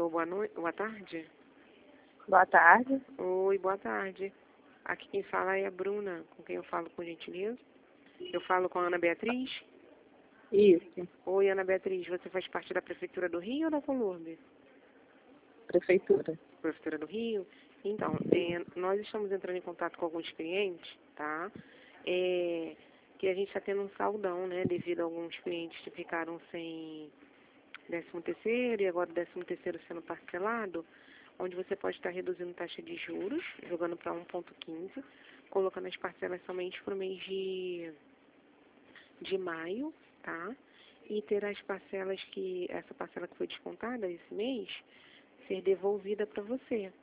Alô, boa tarde. Boa tarde. Oi, boa tarde. Aqui quem fala é a Bruna, com quem eu falo com gentileza. Eu falo com a Ana Beatriz. Isso, Oi, Ana Beatriz, você faz parte da Prefeitura do Rio ou da Colômbia? prefeitura. Prefeitura do Rio? Então, nós estamos entrando em contato com alguns clientes, tá? Que a gente está tendo um saldão, né? Devido a alguns clientes que ficaram sem 13º e agora o 13º sendo parcelado, onde você pode estar reduzindo taxa de juros, jogando para 1,15, colocando as parcelas somente para o mês de maio, tá? E ter as parcelas essa parcela que foi descontada esse mês, ser devolvida para você.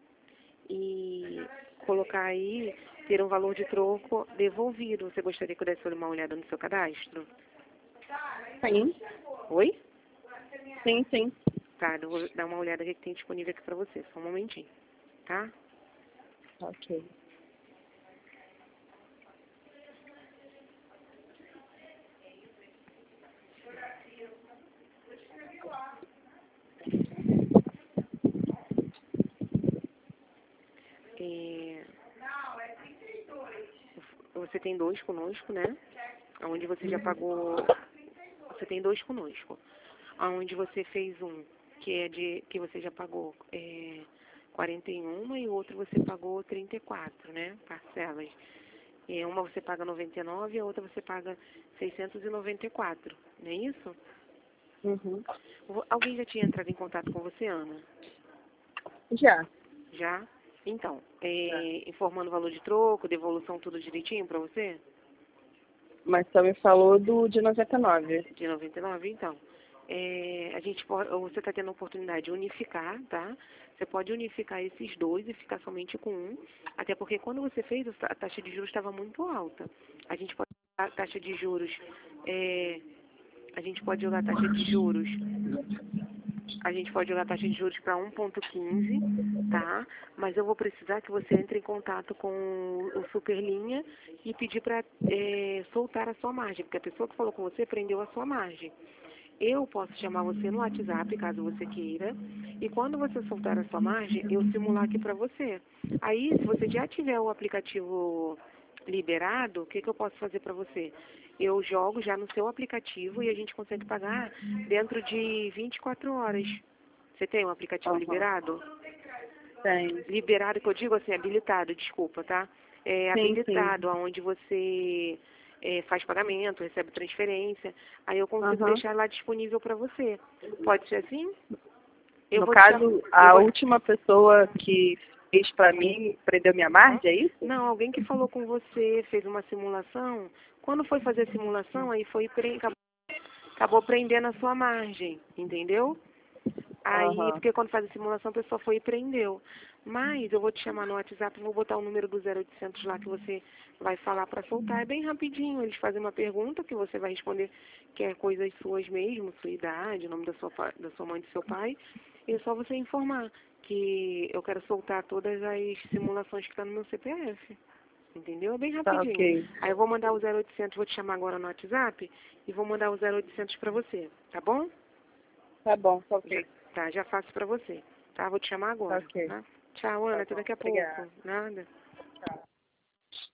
E colocar aí, ter um valor de troco devolvido. Você gostaria que eu desse uma olhada no seu cadastro? Sim, Oi? sim. Tá, eu vou dar uma olhada que tem disponível aqui para você. Só um momentinho, tá? Ok. Você tem 2 conosco, né? Onde você já pagou. Você tem 2 conosco. Onde você fez um que você já pagou 41 e o outro você pagou 34, né? Parcelas. Uma você paga 99 e a outra você paga 694, não é isso? Uhum. Alguém já tinha entrado em contato com você, Ana? Já. Já? Então, informando o valor de troco, devolução, tudo direitinho para você? Mas só me falou de 99. De 99, então. Você está tendo a oportunidade de unificar, tá? Você pode unificar esses dois e ficar somente com um, até porque quando você fez, a taxa de juros estava muito alta. A gente pode jogar a taxa de juros, a gente pode jogar a taxa de juros para 1,15, tá? Mas eu vou precisar que você entre em contato com o Superlinha e pedir para soltar a sua margem, porque a pessoa que falou com você prendeu a sua margem. Eu posso chamar você no WhatsApp, caso você queira, e quando você soltar a sua margem, eu simular aqui para você. Aí, se você já tiver o aplicativo liberado, o que eu posso fazer para você? Eu jogo já no seu aplicativo e a gente consegue pagar dentro de 24 horas. Você tem um aplicativo liberado? Tem. Liberado, que eu digo assim, habilitado, desculpa, tá? Habilitado, onde você faz pagamento, recebe transferência, aí eu consigo deixar lá disponível para você. Pode ser assim? No caso, a última pessoa que fez para mim prendeu minha margem, é isso? Não, alguém que falou com você, fez uma simulação. Quando foi fazer a simulação, aí acabou prendendo a sua margem, entendeu? Aí, porque quando faz a simulação, a pessoa foi e prendeu. Mas eu vou te chamar no WhatsApp, vou botar o número do 0800 lá que você vai falar para soltar. É bem rapidinho, eles fazem uma pergunta que você vai responder que é coisas suas mesmo, sua idade, o nome da sua mãe e do seu pai. E é só você informar que eu quero soltar todas as simulações que estão no meu CPF. Entendeu? É bem rapidinho. Tá, ok. Aí eu vou mandar o 0800, vou te chamar agora no WhatsApp e vou mandar o 0800 para você, tá bom? Tá bom, ok. Tá, já faço pra você. Tá, vou te chamar agora. Ok. Tá? Tchau, Ana, até daqui a pouco. Obrigada. Nada. Tchau.